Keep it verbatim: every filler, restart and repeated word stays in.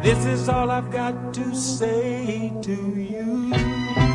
This is all I've got to say to you.